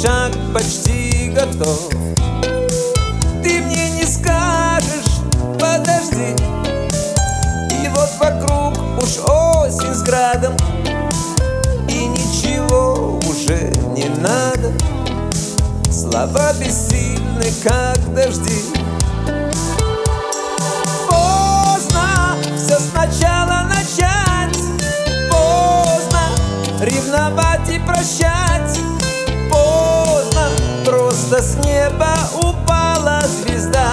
шаг почти готов. Ты мне не скажешь подожди, и вот вокруг уж осень с градом, и ничего уже не надо. Слова бессильны, как дожди. Поздно все сначала начать, поздно ревновать и прощать, поздно просто с неба упала звезда.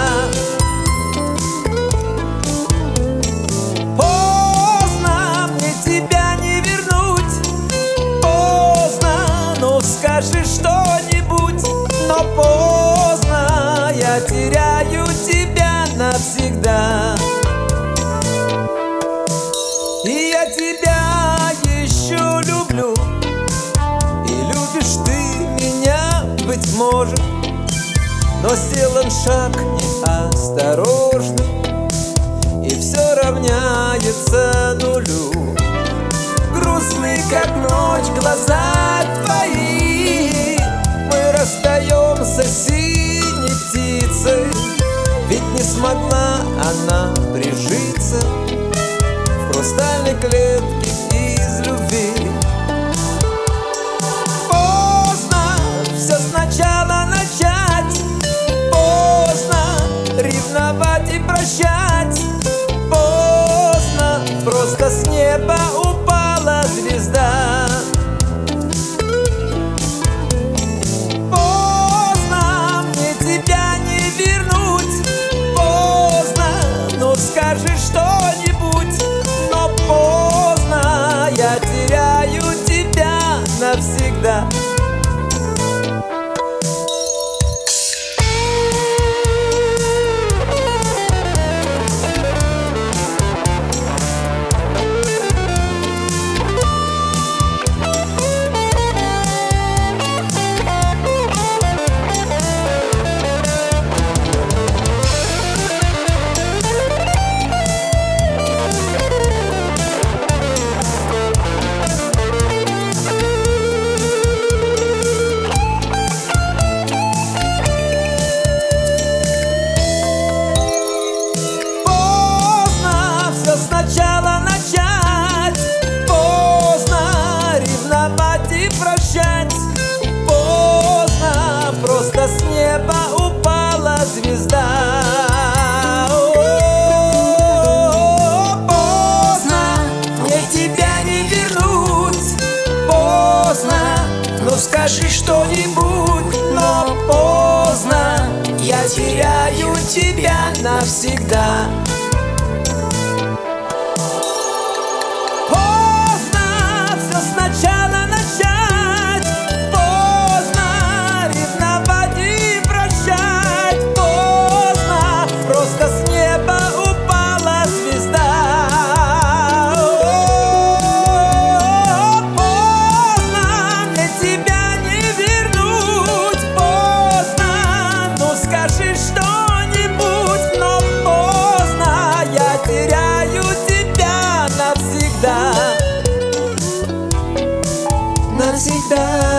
Поздно мне тебя не вернуть, поздно, ну скажи что-нибудь. Но поздно, я теряю тебя навсегда. И я тебя еще люблю, и любишь ты меня, быть может, но сделан шаг неосторожно, и все равняется нулю. Грустный, как ночь, глаза твои, мы расстаемся синей птицей, ведь не смогла она прижиться в хрустальной клетке из любви. Поздно все сначала начать, поздно ревновать и прощать, поздно просто с неба упала звезда. Скажи что-нибудь, но поздно, я теряю тебя навсегда. Сначала начать, поздно ревновать и прощать, поздно просто с неба упала звезда. Поздно мне тебя не вернуть, поздно, ну скажи что-нибудь, но поздно, я теряю тебя навсегда. Сначала начать, поздно ревновать и прощать, поздно просто с неба упала звезда. Поздно мне тебя не вернуть, поздно, ну скажи что-нибудь, но поздно, я теряю тебя навсегда. Навсегда.